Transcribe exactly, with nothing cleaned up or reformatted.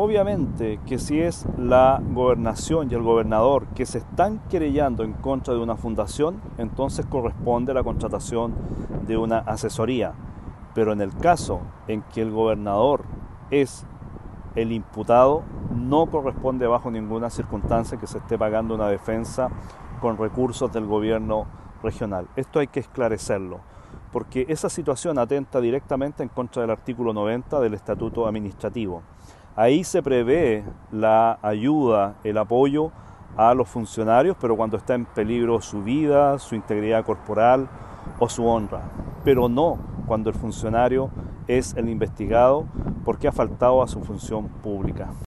Obviamente que si es la gobernación y el gobernador que se están querellando en contra de una fundación, entonces corresponde la contratación de una asesoría. Pero en el caso en que el gobernador es el imputado, no corresponde bajo ninguna circunstancia que se esté pagando una defensa con recursos del gobierno regional. Esto hay que esclarecerlo, porque esa situación atenta directamente en contra del artículo noventa del Estatuto Administrativo. Ahí se prevé la ayuda, el apoyo a los funcionarios, pero cuando está en peligro su vida, su integridad corporal o su honra, pero no cuando el funcionario es el investigado porque ha faltado a su función pública.